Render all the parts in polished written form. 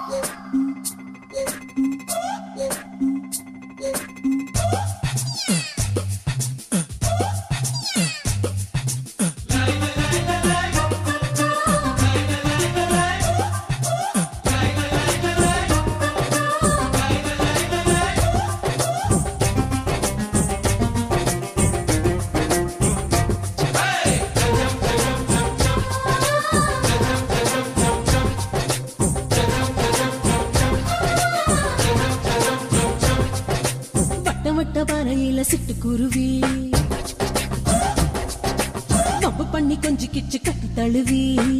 பாறையில சிட்டுக்குருவி வம்பு பண்ணி கொஞ்சி கிச்சு கட்டி தழுவி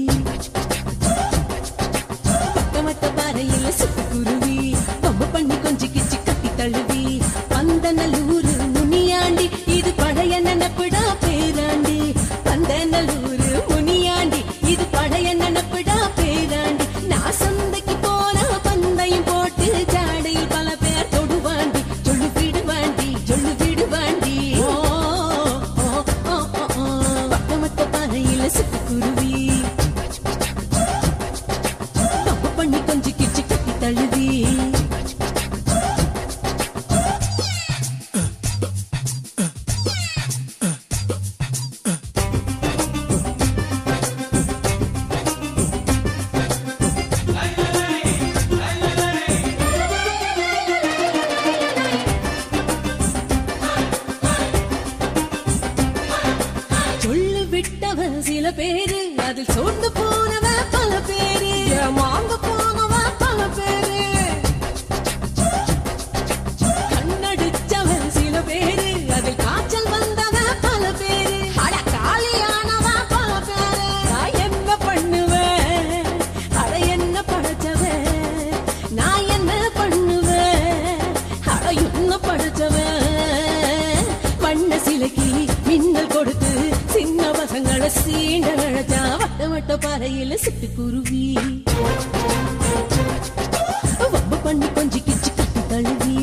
வட்ட பாறையில சிட்டுக்குருவி வம்பு பண்ணி கொஞ்சி கிச்சு கட்டி தழுவி வந்த நல்லூரு முனியாண்டி இது பழைய நினப்புடா பேராண்டி வந்த நல்லூரு முனியாண்டி இது பழைய நினப்புடா பேராண்டி நான் சந்தைக்கு போன பந்தையும் போட்டு ஜாடையில் பல பேர் தொடுவாண்டி சொல்லு விடுவாண்டி சொல்லு விடுவாண்டி வட்ட பாறையில சிட்டுக்குருவி வம்பு பண்ணி கொஞ்சி கிச்சு கட்டி தழுவி சில பேரு அதில் சொந்து போனவ பல பேரு மாங்க போனவ பல பேரு கண்ணடிச்சவ சில பேரு அதில் காய்ச்சல் வந்தவ பல பேரு அட காலியானவ பல பேரு நான் என்ன பண்ணுவேன் அட என்ன படைச்சவ நான் என்ன பண்ணுவேன் அட என்ன படைச்சவ வண்ண சிலைக்கு மின்னல் கொடுத்து சின்ன பசங்களை சீண்ட அழைச்சா வட்ட வட்ட பாறையில சிட்டுக்குருவி வம்பு பண்ணி கொஞ்சி கிச்சு கட்டி தழுவி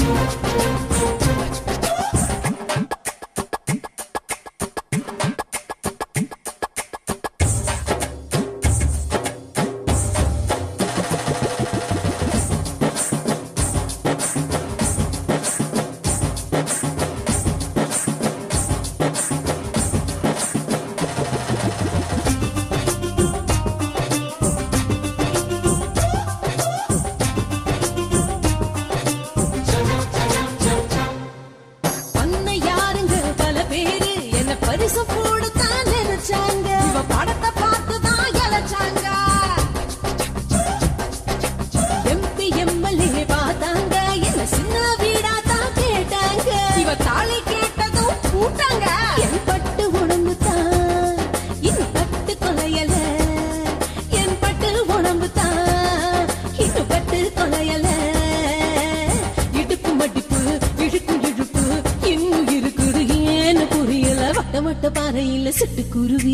வட்ட பாறையில சிட்டுக்குருவி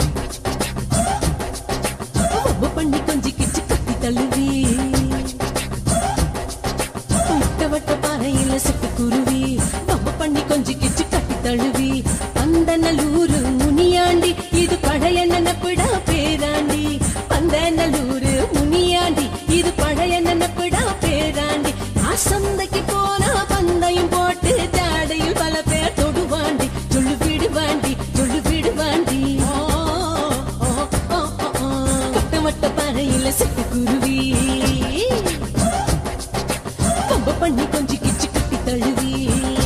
வம்பு பண்ணி கொஞ்சி கிச்சு கட்டி தழுவி வட்ட பாறையில சிட்டுக்குருவி வம்பு பண்ணி கொஞ்சி கிச்சு கட்டி தழுவி அந்த நல்லூரு முனியாண்டி இது பழைய நினப்புடா பேராண்டி அந்த நல்லூரு முனியாண்டி இது பழைய நினப்புடா பேராண்டி நான் சந்தைக்கு போனா பந்தையும் போட்டு ஜாடையில் பல பேர் தொடுவாண்டி சொல்லு விடுவாண்டி சொல்லு விடுவாண்டி வட்ட பாறையில சிட்டுக்குருவி வம்பு பண்ணி கொஞ்சி கிச்சு கட்டி தழுவி